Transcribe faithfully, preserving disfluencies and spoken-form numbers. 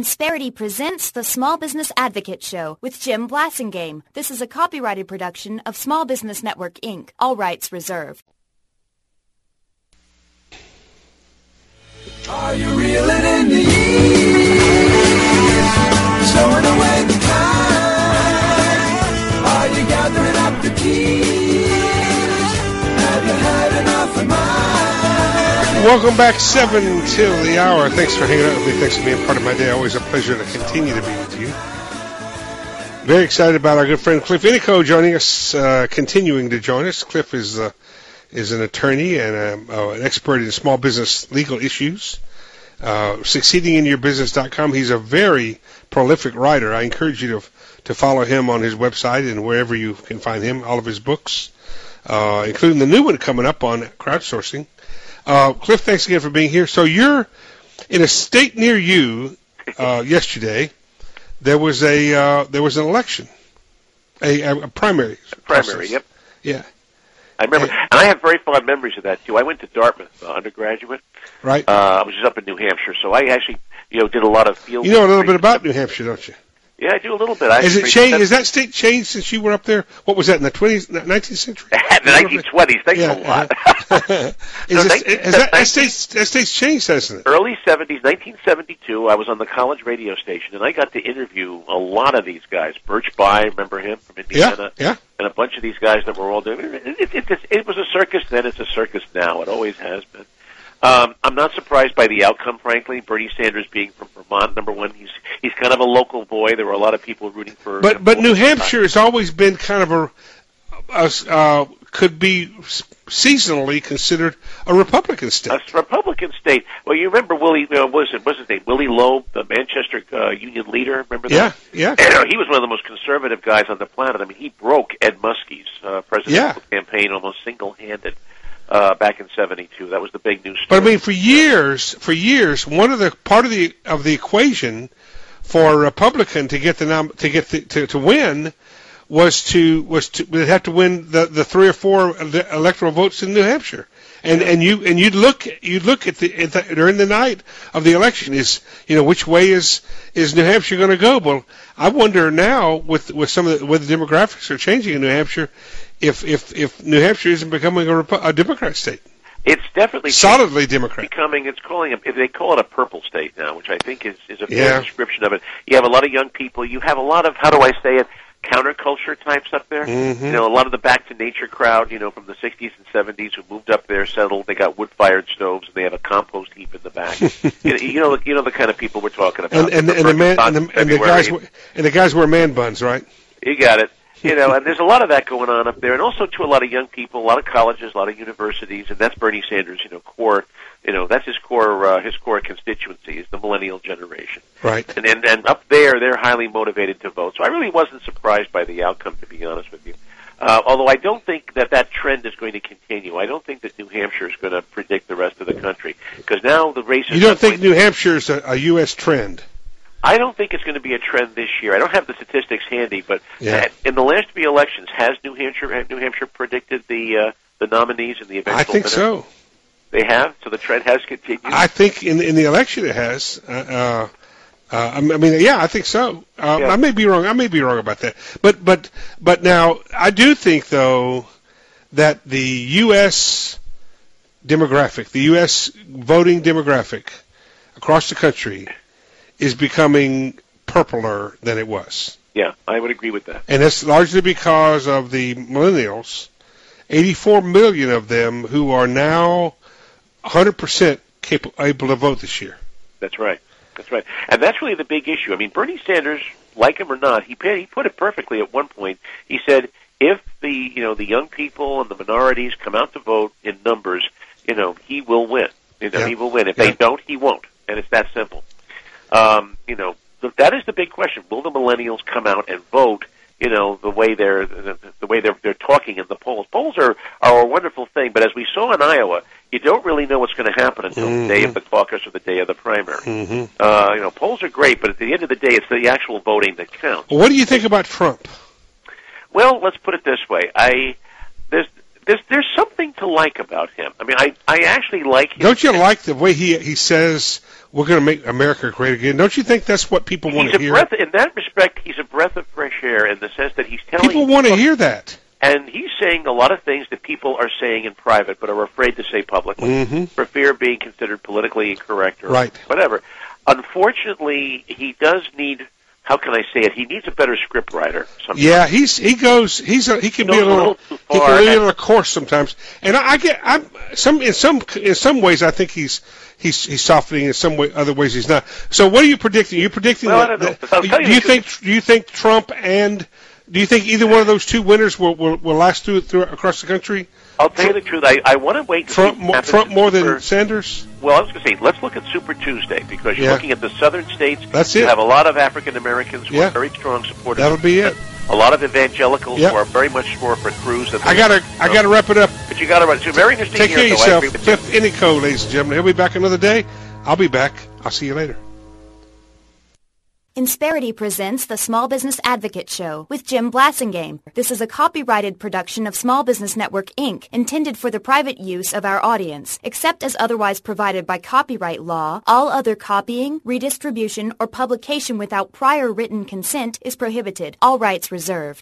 Insperity presents the Small Business Advocate Show with Jim Blasingame. This is a copyrighted production of Small Business Network, Incorporated. All rights reserved. Are you reeling in the years? Stowing away the time? Are you gathering up the keys? Have you had enough of mine? Welcome back, seven till the hour. Thanks for hanging out with me. Thanks for being part of my day. Always a pleasure to continue to be with you. Very excited about our good friend Cliff Inico joining us, uh, continuing to join us. Cliff is uh, is an attorney and a, uh, an expert in small business legal issues. Uh, succeeding in your business dot com. He's a very prolific writer. I encourage you to to follow him on his website and wherever you can find him. All of his books, uh, including the new one coming up on crowdsourcing. Uh, Cliff, thanks again for being here. So you're in a state near you. Uh, yesterday, there was a uh, there was an election, a, a, a primary. Primary, process. Yep. Yeah. I remember, and, and I have very fond memories of that too. I went to Dartmouth uh, undergraduate. Right. Uh, I was just up in New Hampshire, so I actually, you know, did a lot of field. You know a little bit about New Hampshire, don't you? Yeah, I do a little bit. I Is it changed? Is that state changed since you were up there? What was that in the twentieth, nineteenth century? the nineteen twenties. Thanks yeah, a lot. Uh-huh. is, so this, is that, that, state's, that state's changed, hasn't it? Early seventies, nineteen seventy-two. I was on the college radio station, and I got to interview a lot of these guys. Birch Bayh, remember him from Indiana? Yeah, yeah. And a bunch of these guys that were all doing it. It, it, it, it was a circus then. It's a circus now. It always has been. Um, I'm not surprised by the outcome, frankly. Bernie Sanders being from Vermont, number one, he's he's kind of a local boy. There were a lot of people rooting for. But him. but New Hampshire has always been kind of a, a uh, could be seasonally considered a Republican state. A Republican state. Well, you remember Willie? Uh, what was it? What's his name? Willie Loeb, the Manchester uh, Union leader. Remember that? Yeah, yeah. He was one of the most conservative guys on the planet. I mean, he broke Ed Muskie's uh, presidential yeah. campaign almost single-handed. Uh, back in seventy-two, that was the big news story. But I mean, for years, for years, one of the part of the of the equation for a Republican to get the nom- to get the, to to win was to was to they'd have to win the, the three or four electoral votes in New Hampshire, and yeah. and you and you'd look you'd look at the, at the during the night of the election is you know which way is is New Hampshire going to go? Well, I wonder now with with some of the with the demographics are changing in New Hampshire. If if if New Hampshire isn't becoming a, Repu- a Democrat state, it's definitely solidly Democrat. Becoming, it's calling it. They call it a purple state now, which I think is is a fair yeah. description of it. You have a lot of young people. You have a lot of, how do I say it, counterculture types up there. Mm-hmm. You know, a lot of the back to nature crowd. You know, from the sixties and seventies who moved up there, settled. They got wood fired stoves, and they have a compost heap in the back. you, know, you know, you know the kind of people we're talking about. And, and, and the man and the, and the guys and the guys wear man buns, right? You got it. You know, and there's a lot of that going on up there, and also to a lot of young people, a lot of colleges, a lot of universities, and that's Bernie Sanders, you know, core, you know, that's his core, uh, his core constituency is the millennial generation. Right. And, and and up there, they're highly motivated to vote. So I really wasn't surprised by the outcome, to be honest with you. Uh, although I don't think that that trend is going to continue. I don't think that New Hampshire is going to predict the rest of the country, because now the race is. You don't think New Hampshire is a, a U S trend? I don't think it's going to be a trend this year. I don't have the statistics handy, but yeah. in the last three elections, has New Hampshire New Hampshire predicted the uh, the nominees and the eventual I think winner? so. They have, so the trend has continued. I think in in the election it has. Uh, uh, I mean, yeah, I think so. Uh, yeah. I may be wrong. I may be wrong about that. But but but now I do think though that the U S demographic, the U S voting demographic across the country is becoming purpler than it was. Yeah, I would agree with that. And that's largely because of the millennials, eighty-four million of them who are now one hundred percent capable, able to vote this year. That's right. That's right. And that's really the big issue. I mean, Bernie Sanders, like him or not, he he put it perfectly at one point. He said, if the, you know, the young people and the minorities come out to vote in numbers, you know, he will win. You know, yeah. he will win. If yeah. they don't, he won't. And it's that simple. Um, you know, that is the big question. Will the millennials come out and vote, you know, the way they're the, the way they're they're talking in the polls? Polls are, are a wonderful thing, but as we saw in Iowa, you don't really know what's going to happen until mm-hmm. the day of the caucus or the day of the primary. Mm-hmm. Uh, you know, polls are great, but at the end of the day, it's the actual voting that counts. Well, what do you think about Trump? Well, let's put it this way. I there's there's there's something to like about him. I mean, I I actually like him. Don't you like the way he he says we're going to make America great again. Don't you think that's what people want he's to a hear? Breath, in that respect, he's a breath of fresh air in the sense that he's telling People want to hear that. And he's saying a lot of things that people are saying in private but are afraid to say publicly mm-hmm. for fear of being considered politically incorrect or right. whatever. Unfortunately, he does need, how can I say it, he needs a better script writer sometimes. Yeah, he's he goes he's a, he can he be a little, a little too he far. can be a little coarse sometimes. And I, I get I'm some in some in some ways I think he's he's he's softening in some way, other ways he's not. So what are you predicting? Are you predicting well, that, I don't know. that I'll do you think do you think Trump and do you think either one of those two winners will will, will last through, through across the country? I'll tell you the truth. I, I want to wait to Trump, see what happens Trump more Super, than Sanders? Well, I was going to say, let's look at Super Tuesday, because you're Yeah. looking at the southern states. That's you it. have a lot of African Americans who Yeah. are very strong supporters. That'll be it. A lot of evangelicals Yep. who are very much more for Cruz. I gotta I gotta wrap it up. But you gotta run. It's very interesting. Take care of here, though. I yourself. agree with you. Cliff Inico, ladies and gentlemen. He'll be back another day. I'll be back. I'll see you later. Insperity presents the Small Business Advocate Show with Jim Blasingame. This is a copyrighted production of Small Business Network, Incorporated, intended for the private use of our audience. Except as otherwise provided by copyright law, all other copying, redistribution, or publication without prior written consent is prohibited. All rights reserved.